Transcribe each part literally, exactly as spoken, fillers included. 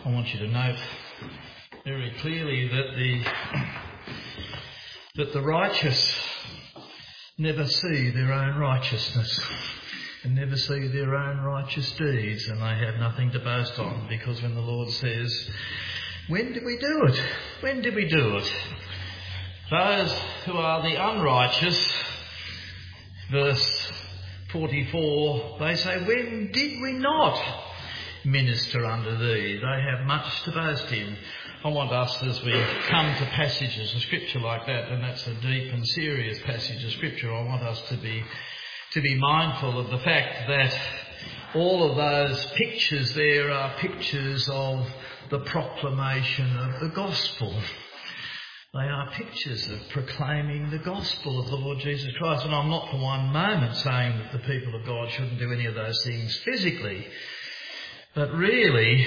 I want you to note very clearly that the that the righteous never see their own righteousness and never see their own righteous deeds, and they have nothing to boast on, because when the Lord says, when did we do it? When did we do it? Those who are the unrighteous, verse forty-four, they say, when did we not minister unto thee? They have much to boast in. I want us, as we come to passages of Scripture like that, and that's a deep and serious passage of Scripture, I want us to be to be mindful of the fact that all of those pictures there are pictures of the proclamation of the gospel. They are pictures of proclaiming the gospel of the Lord Jesus Christ. And I'm not for one moment saying that the people of God shouldn't do any of those things physically. But really,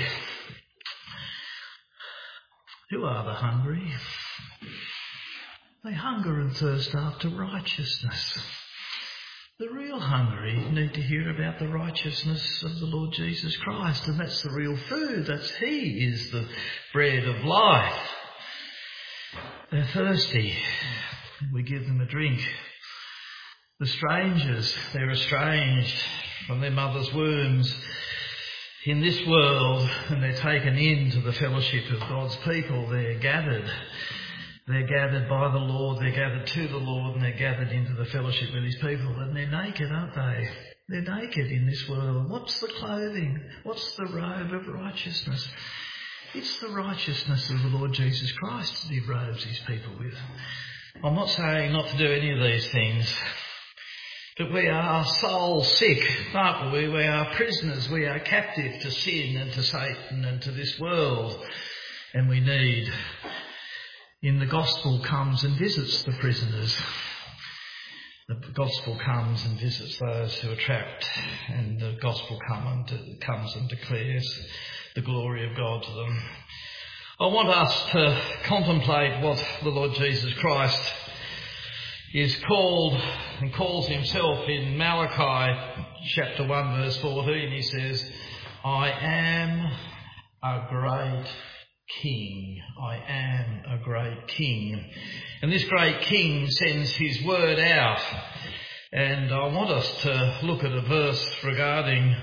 who are the hungry? They hunger and thirst after righteousness. The real hungry need to hear about the righteousness of the Lord Jesus Christ, and that's the real food. That's He is the bread of life. They're thirsty. We give them a drink. The strangers, they're estranged from their mother's wombs in this world, and they're taken into the fellowship of God's people. They're gathered. They're gathered by the Lord. They're gathered to the Lord, and they're gathered into the fellowship with His people. And they're naked, aren't they? They're naked in this world. What's the clothing? What's the robe of righteousness? It's the righteousness of the Lord Jesus Christ that He robes His people with. I'm not saying not to do any of these things, but we are soul sick, aren't we? We are prisoners. We are captive to sin and to Satan and to this world. And we need, in the gospel comes and visits the prisoners. The gospel comes and visits those who are trapped, and the gospel come and comes and declares the glory of God to them. I want us to contemplate what the Lord Jesus Christ is called and calls Himself in Malachi chapter one verse fourteen. He says, I am a great King. I am a great King. And this great King sends His word out. And I want us to look at a verse regarding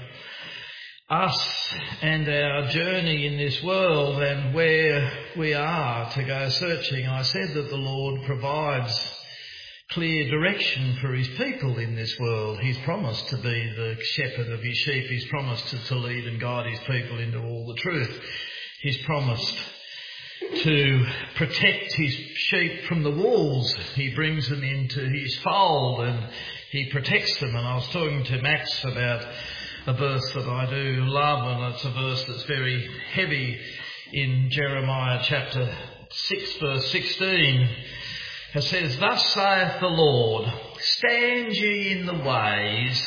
us and our journey in this world and where we are to go searching. I said that the Lord provides clear direction for His people in this world. He's promised to be the shepherd of His sheep. He's promised to, to lead and guide His people into all the truth. He's promised to protect His sheep from the wolves. He brings them into His fold and He protects them. And I was talking to Max about a verse that I do love, and it's a verse that's very heavy in Jeremiah chapter six verse sixteen. It says, thus saith the Lord, stand ye in the ways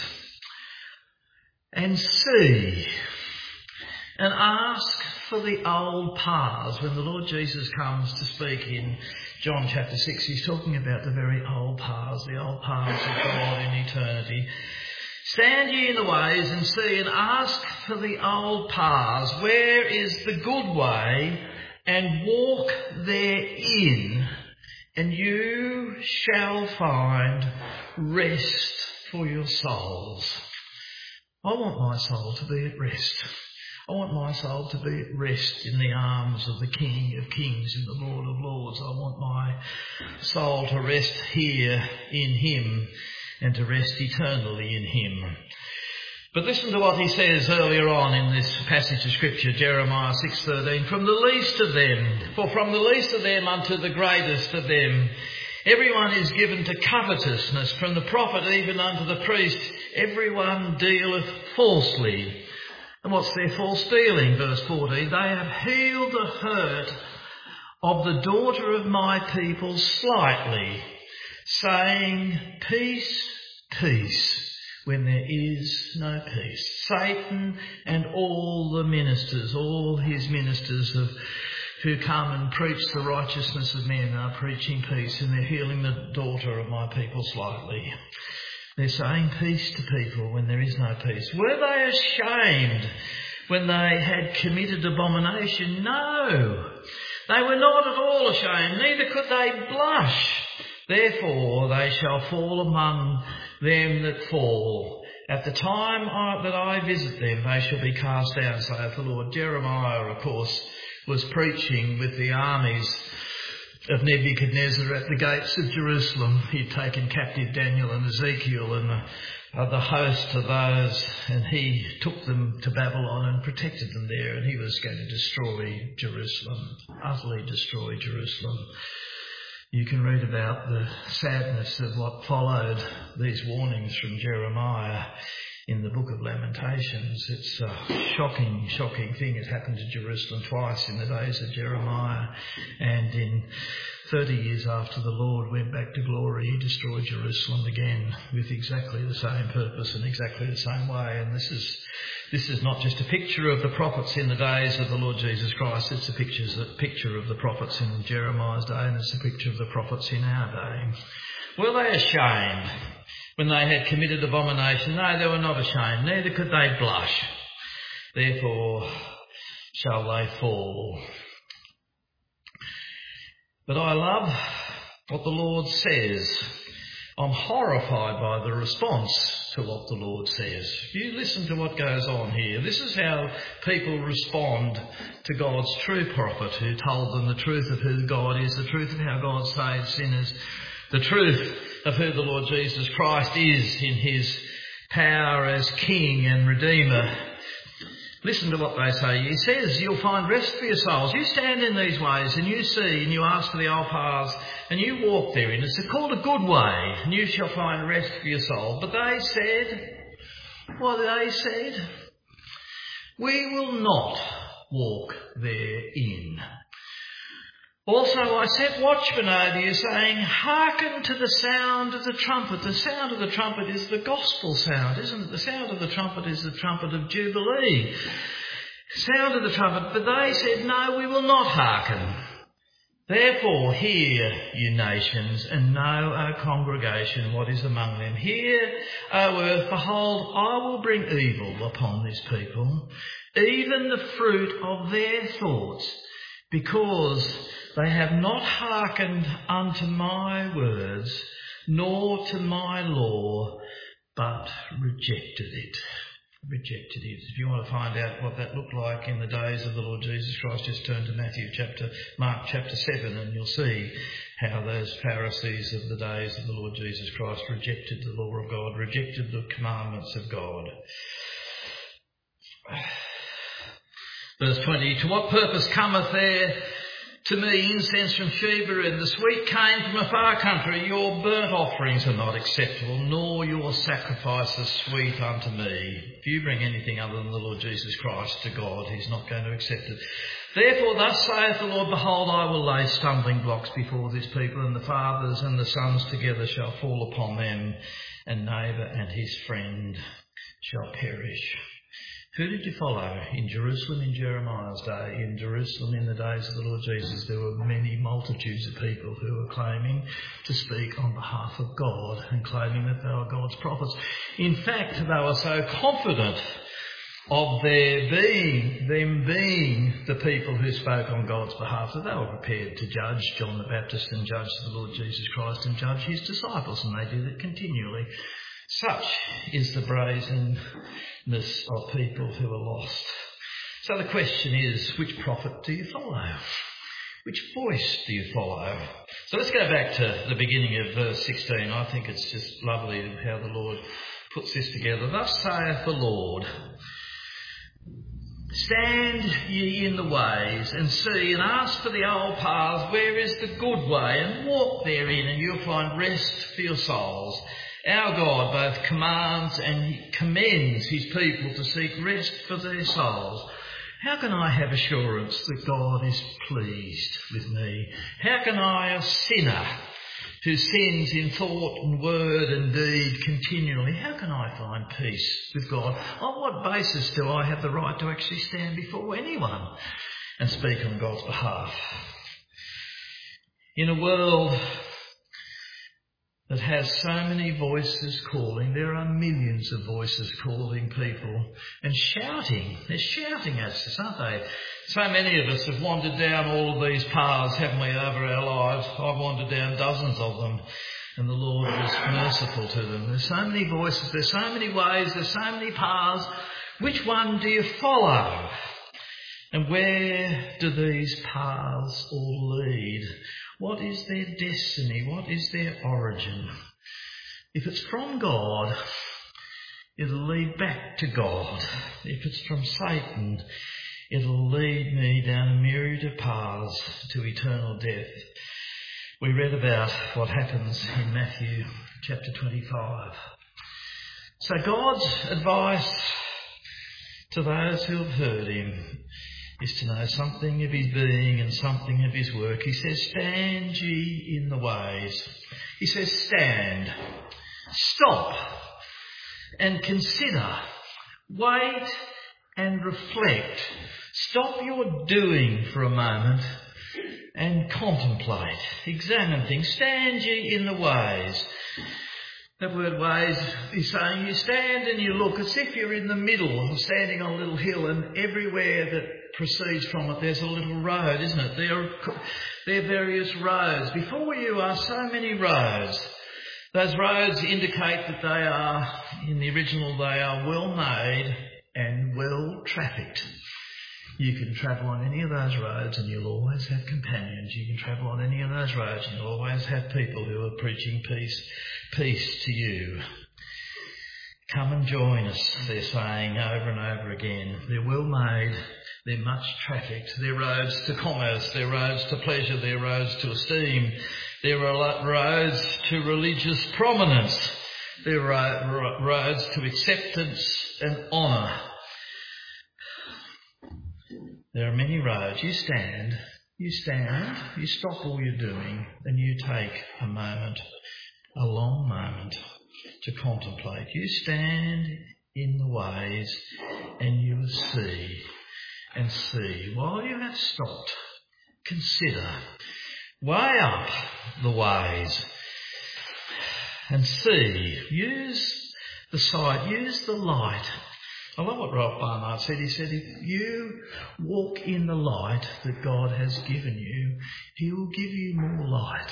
and see and ask for the old paths. When the Lord Jesus comes to speak in John chapter six, He's talking about the very old paths, the old paths of God in eternity. Stand ye in the ways and see and ask for the old paths. Where is the good way? And walk therein, and you shall find rest for your souls. I want my soul to be at rest. I want my soul to be at rest in the arms of the King of Kings and the Lord of Lords. I want my soul to rest here in Him and to rest eternally in Him. But listen to what He says earlier on in this passage of Scripture, Jeremiah six thirteen. From the least of them, for from the least of them unto the greatest of them, everyone is given to covetousness, from the prophet even unto the priest, everyone dealeth falsely. And what's their false dealing? Verse fourteen, they have healed the hurt of the daughter of my people slightly, saying, peace, peace, when there is no peace. Satan and all the ministers, all his ministers of, who come and preach the righteousness of men are preaching peace, and they're healing the daughter of my people slightly. They're saying peace to people when there is no peace. Were they ashamed when they had committed abomination? No, they were not at all ashamed, neither could they blush. Therefore they shall fall among them that fall. At the time I, that I visit them, they shall be cast down, saith the Lord. Jeremiah, of course, was preaching with the armies of Nebuchadnezzar at the gates of Jerusalem. He'd taken captive Daniel and Ezekiel and the, uh, the host of those, and he took them to Babylon and protected them there, and he was going to destroy Jerusalem, utterly destroy Jerusalem. You can read about the sadness of what followed these warnings from Jeremiah in the book of Lamentations. It's a shocking, shocking thing. It happened to Jerusalem twice in the days of Jeremiah, and in thirty years after the Lord went back to glory, he destroyed Jerusalem again with exactly the same purpose and exactly the same way. And this is this is not just a picture of the prophets in the days of the Lord Jesus Christ, it's a picture, a picture of the prophets in Jeremiah's day, and it's a picture of the prophets in our day. Were they ashamed when they had committed abomination? No, they were not ashamed, neither could they blush. Therefore shall they fall. But I love what the Lord says. I'm horrified by the response to what the Lord says. If you listen to what goes on here, this is how people respond to God's true prophet who told them the truth of who God is, the truth of how God saves sinners, the truth of who the Lord Jesus Christ is in his power as King and Redeemer. Listen to what they say. He says, you'll find rest for your souls. You stand in these ways and you see and you ask for the old paths and you walk therein. It's called a good way, and you shall find rest for your soul. But they said, what they said? We will not walk therein. Also I set watchmen over you, saying, hearken to the sound of the trumpet. The sound of the trumpet is the gospel sound, isn't it? The sound of the trumpet is the trumpet of Jubilee. Sound of the trumpet. But they said, no, we will not hearken. Therefore hear, you nations, and know, O congregation, what is among them. Hear, O earth, behold, I will bring evil upon this people, even the fruit of their thoughts, because they have not hearkened unto my words, nor to my law, but rejected it. Rejected it. If you want to find out what that looked like in the days of the Lord Jesus Christ, just turn to Matthew chapter, Mark chapter seven, and you'll see how those Pharisees of the days of the Lord Jesus Christ rejected the law of God, rejected the commandments of God. Verse twenty, to what purpose cometh there to me incense from Sheba and the sweet cane from a far country? Your burnt offerings are not acceptable, nor your sacrifices sweet unto me. If you bring anything other than the Lord Jesus Christ to God, he's not going to accept it. Therefore thus saith the Lord, behold, I will lay stumbling blocks before this people, and the fathers and the sons together shall fall upon them, and neighbour and his friend shall perish. Who did you follow in Jerusalem in Jeremiah's day? In Jerusalem in the days of the Lord Jesus, there were many multitudes of people who were claiming to speak on behalf of God and claiming that they were God's prophets. In fact, they were so confident of their being, them being the people who spoke on God's behalf, that they were prepared to judge John the Baptist and judge the Lord Jesus Christ and judge his disciples, and they did it continually. Such is the brazenness of people who are lost. So the question is, which prophet do you follow? Which voice do you follow? So let's go back to the beginning of verse sixteen. I think it's just lovely how the Lord puts this together. Thus saith the Lord, stand ye in the ways and see and ask for the old paths, where is the good way, and walk therein, and you'll find rest for your souls. Our God both commands and commends his people to seek rest for their souls. How can I have assurance that God is pleased with me? How can I, a sinner who sins in thought and word and deed continually, how can I find peace with God? On what basis do I have the right to actually stand before anyone and speak on God's behalf? In a world that has so many voices calling. There are millions of voices calling people and shouting. They're shouting at us, aren't they? So many of us have wandered down all of these paths, haven't we, over our lives? I've wandered down dozens of them, and the Lord was merciful to them. There's so many voices, there's so many ways, there's so many paths. Which one do you follow? And where do these paths all lead? What is their destiny? What is their origin? If it's from God, it'll lead back to God. If it's from Satan, it'll lead me down a myriad of paths to eternal death. We read about what happens in Matthew chapter twenty-five. So God's advice to those who have heard him is to know something of his being and something of his work. He says, stand ye in the ways. He says, stand, stop and consider, wait and reflect. Stop your doing for a moment and contemplate, examine things. Stand ye in the ways. That word ways is saying you stand and you look as if you're in the middle of standing on a little hill, and everywhere that proceeds from it there's a little road, isn't it? There are, there are various roads. Before you are so many roads. Those roads indicate that they are, in the original, they are well made and well trafficked. You can travel on any of those roads and you'll always have companions. You can travel on any of those roads and you'll always have people who are preaching peace, peace to you. Come and join us, they're saying over and over again. They're well made, they're much trafficked. They're roads to commerce, they're roads to pleasure, they're roads to esteem. They're roads to religious prominence. They're roads to acceptance and honour. There are many roads. You stand, you stand, you stop all you're doing and you take a moment, a long moment to contemplate. You stand in the ways and you will see and see. While you have stopped, consider, weigh up the ways and see. Use the sight, use the light. I love what Ralph Barnard said. He said, if you walk in the light that God has given you, he will give you more light.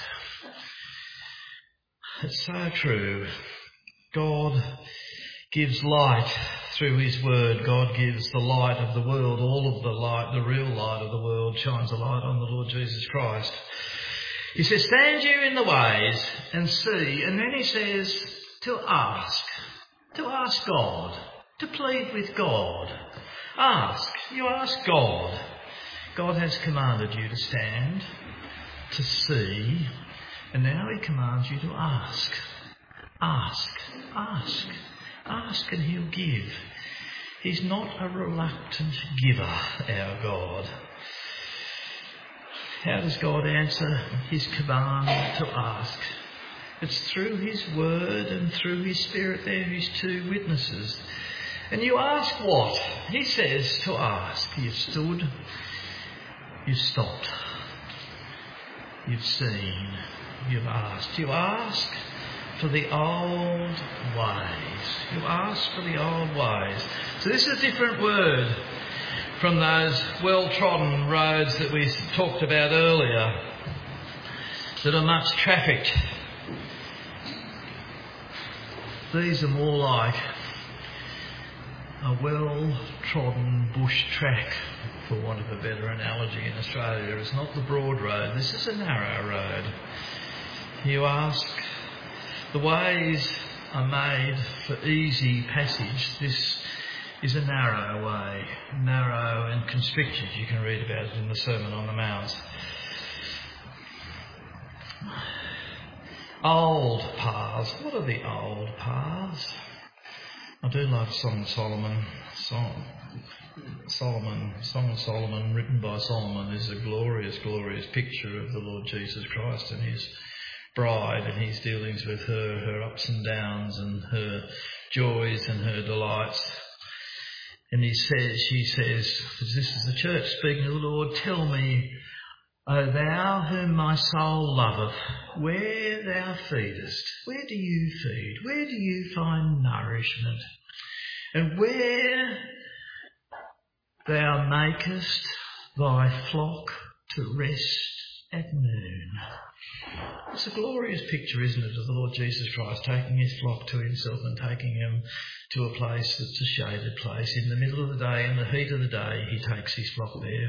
It's so true. God gives light through his word. God gives the light of the world. All of the light, the real light of the world, shines a light on the Lord Jesus Christ. He says, stand you in the ways and see. And then he says to ask, to ask God. To plead with God. Ask. You ask God. God has commanded you to stand, to see, and now he commands you to ask. Ask. Ask. Ask and he'll give. He's not a reluctant giver, our God. How does God answer his command to ask? It's through his word and through his spirit. They're his two witnesses. And you ask what? He says to ask. You've stood, you've stopped, you've seen, you've asked. You ask for the old ways. You ask for the old ways. So this is a different word from those well-trodden roads that we talked about earlier that are much trafficked. These are more like a well-trodden bush track, for want of a better analogy in Australia. It's not the broad road. This is a narrow road. You ask, the ways are made for easy passage. This is a narrow way, narrow and constricted. You can read about it in the Sermon on the Mount. Old paths. What are the old paths? I do love Song of Solomon. Song, Solomon, Song of Solomon, written by Solomon, is a glorious, glorious picture of the Lord Jesus Christ and his bride and his dealings with her, her ups and downs and her joys and her delights. And he says, she says, this is the church speaking to the Lord, tell me O thou whom my soul loveth, where thou feedest, where do you feed? Where do you find nourishment? And where thou makest thy flock to rest at noon. It's a glorious picture, isn't it, of the Lord Jesus Christ taking his flock to himself and taking them to a place that's a shaded place. In the middle of the day, in the heat of the day, he takes his flock there.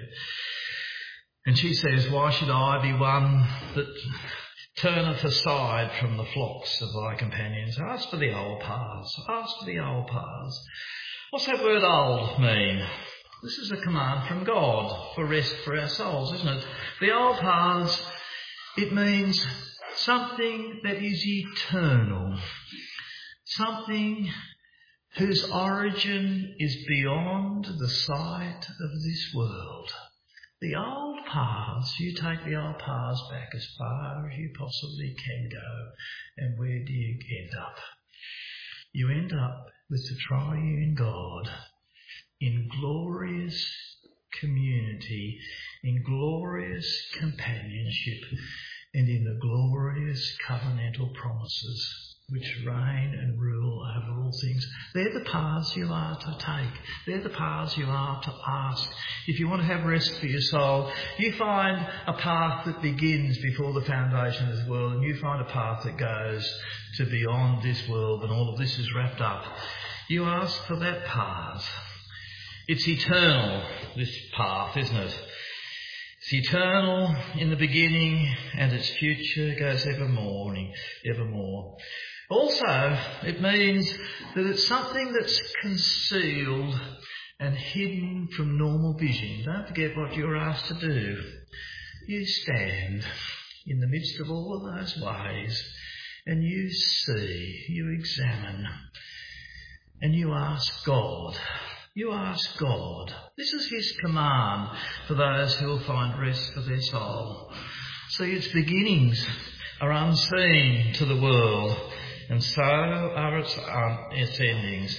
And she says, why should I be one that turneth aside from the flocks of thy companions? Ask for the old paths. Ask for the old paths. What's that word old mean? This is a command from God for rest for our souls, isn't it? The old paths, it means something that is eternal. Something whose origin is beyond the sight of this world. The old paths, you take the old paths back as far as you possibly can go. And where do you end up? You end up with the triune God in glorious community, in glorious companionship, and in the glorious covenantal promises which reign and rule over all things. They're the paths you are to take. They're the paths you are to ask. If you want to have rest for your soul, you find a path that begins before the foundation of this world, and you find a path that goes to beyond this world, and all of this is wrapped up. You ask for that path. It's eternal, this path, isn't it? It's eternal in the beginning, and its future goes evermore, evermore. Also, it means that it's something that's concealed and hidden from normal vision. Don't forget what you're asked to do. You stand in the midst of all of those ways, and you see, you examine, and you ask God. You ask God. This is his command for those who will find rest for their soul. See, its beginnings are unseen to the world, and so are its, um, its endings.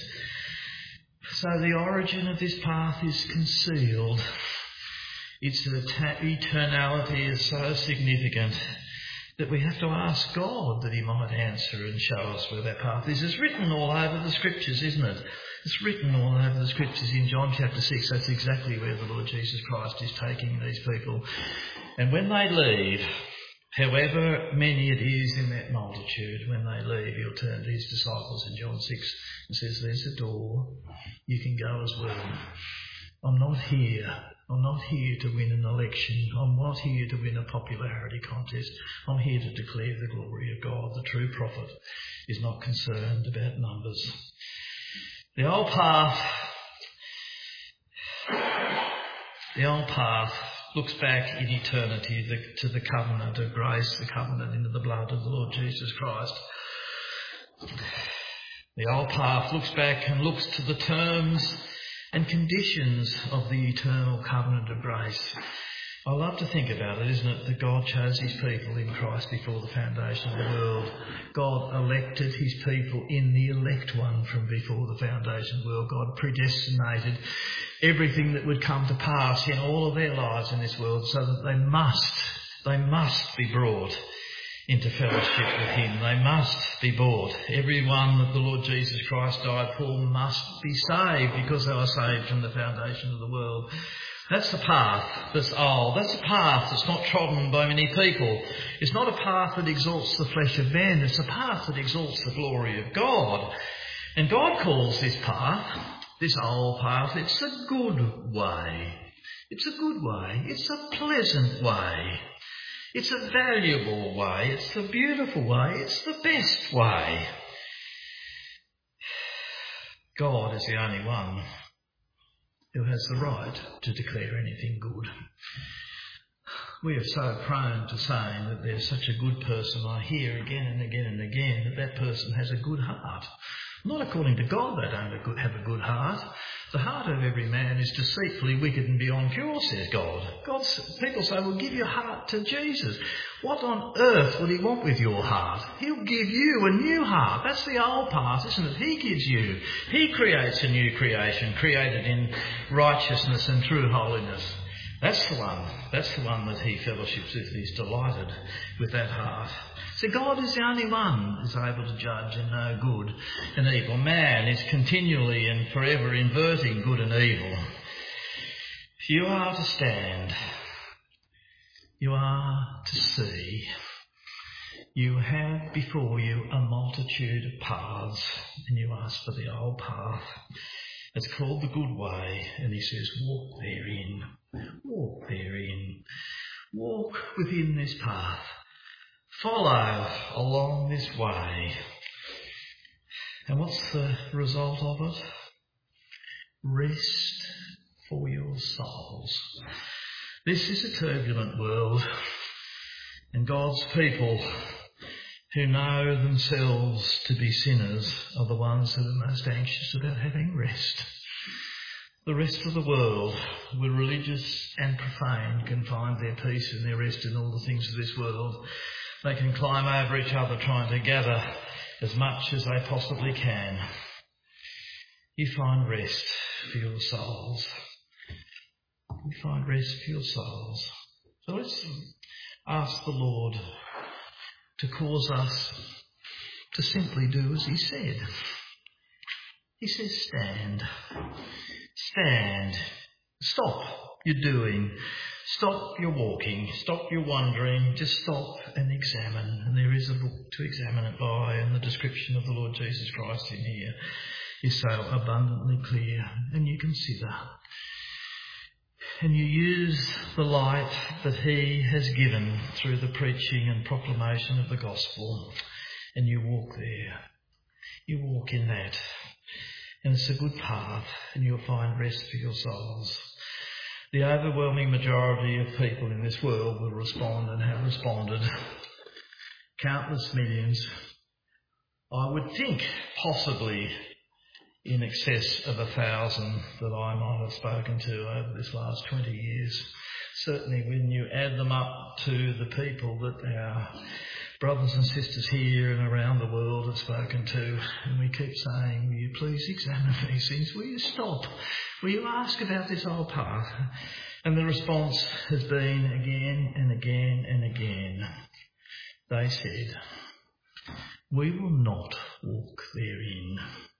So the origin of this path is concealed. Its eternality is so significant that we have to ask God that he might answer and show us where that path is. It's written all over the scriptures, isn't it? It's written all over the scriptures. In John chapter six, that's exactly where the Lord Jesus Christ is taking these people. And when they leave, however many it is in that multitude, when they leave, he'll turn to his disciples in John six and says, there's a door. You can go as well. I'm not here. I'm not here to win an election. I'm not here to win a popularity contest. I'm here to declare the glory of God. The true prophet is not concerned about numbers. The old path, the old path looks back in eternity to the covenant of grace, the covenant into the blood of the Lord Jesus Christ. The old path looks back and looks to the terms and conditions of the eternal covenant of grace. I love to think about it, isn't it, that God chose his people in Christ before the foundation of the world. God elected his people in the elect one from before the foundation of the world. God predestinated everything that would come to pass in all of their lives in this world so that they must, they must be brought into fellowship with him. They must be bought. Everyone that the Lord Jesus Christ died for must be saved because they were saved from the foundation of the world. That's the path that's old. That's a path that's not trodden by many people. It's not a path that exalts the flesh of man. It's a path that exalts the glory of God. And God calls this path, this old path, it's a good way. It's a good way. It's a pleasant way. It's a valuable way. It's the beautiful way. It's the best way. God is the only one who has the right to declare anything good. We are so prone to saying that there's such a good person. I hear again and again and again that that person has a good heart. Not according to God, they don't have a good heart. The heart of every man is deceitfully wicked and beyond cure, says God. God's people say, well, give your heart to Jesus. What on earth would he want with your heart? He'll give you a new heart. That's the old path, isn't it? He gives you. He creates a new creation, created in righteousness and true holiness. That's the one. That's the one that he fellowships with. He's delighted with that heart. So God is the only one who's able to judge and know good and evil. Man is continually and forever inverting good and evil. If you are to stand, you are to see. You have before you a multitude of paths, and you ask for the old path. It's called the good way, and he says, walk therein, walk therein, walk within this path, follow along this way. And what's the result of it? Rest for your souls. This is a turbulent world, and God's people who know themselves to be sinners are the ones that are most anxious about having rest. The rest of the world, the religious and profane, can find their peace and their rest in all the things of this world. They can climb over each other trying to gather as much as they possibly can. You find rest for your souls. You find rest for your souls. So let's ask the Lord to cause us to simply do as he said. He says, stand. Stand. Stop your doing. Stop your walking. Stop your wandering. Just stop and examine. And there is a book to examine it by, and the description of the Lord Jesus Christ in here is so abundantly clear. And you consider. And you use the light that he has given through the preaching and proclamation of the gospel, and you walk there. You walk in that. And it's a good path, and you'll find rest for your souls. The overwhelming majority of people in this world will respond and have responded. Countless millions. I would think possibly in excess of a thousand that I might have spoken to over this last twenty years. Certainly when you add them up to the people that our brothers and sisters here and around the world have spoken to, and we keep saying, will you please examine these things? Will you stop? Will you ask about this old path? And the response has been again and again and again. They said, we will not walk therein.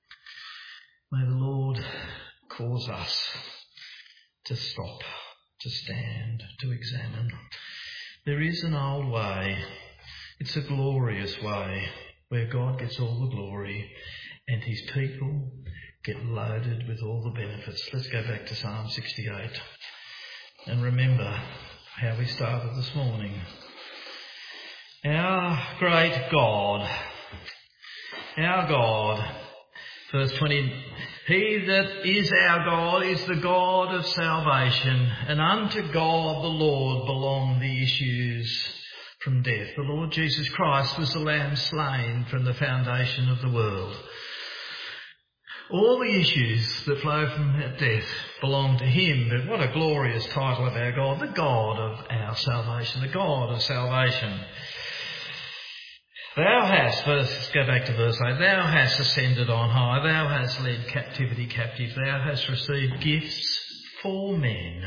May the Lord cause us to stop, to stand, to examine. There is an old way. It's a glorious way where God gets all the glory and his people get loaded with all the benefits. Let's go back to Psalm sixty-eight and remember how we started this morning. Our great God, our God, verse twenty, he that is our God is the God of salvation, and unto God the Lord belong the issues from death. The Lord Jesus Christ was the Lamb slain from the foundation of the world. All the issues that flow from that death belong to him, but what a glorious title of our God, the God of our salvation, the God of salvation. Thou hast, first, let's go back to verse eight, thou hast ascended on high, thou hast led captivity captive, thou hast received gifts for men,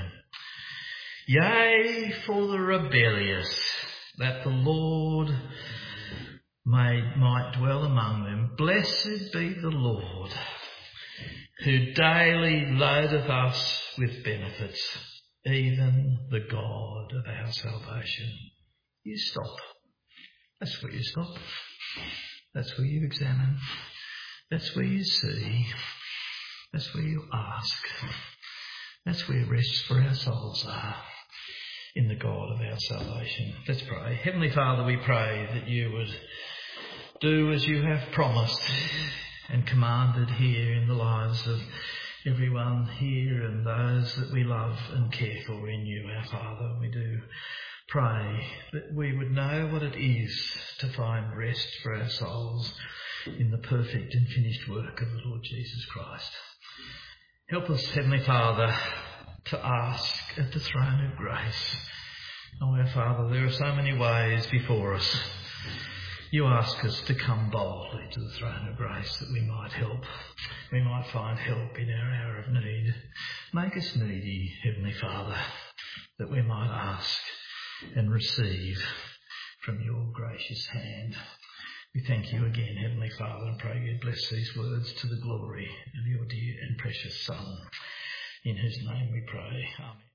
yea, for the rebellious, that the Lord may, might dwell among them. Blessed be the Lord, who daily loadeth us with benefits, even the God of our salvation. You stop. That's where you stop. That's where you examine. That's where you see. That's where you ask. That's where rest for our souls are, in the God of our salvation. Let's pray. Heavenly Father, we pray that you would do as you have promised and commanded here in the lives of everyone here and those that we love and care for in you, our Father. We do pray that we would know what it is to find rest for our souls in the perfect and finished work of the Lord Jesus Christ. Help us, Heavenly Father, to ask at the throne of grace. Oh, our Father, there are so many ways before us. You ask us to come boldly to the throne of grace that we might help. We might find help in our hour of need. Make us needy, Heavenly Father, that we might ask and receive from your gracious hand. We thank you again, Heavenly Father, and pray you bless these words to the glory of your dear and precious Son, in whose name we pray. Amen.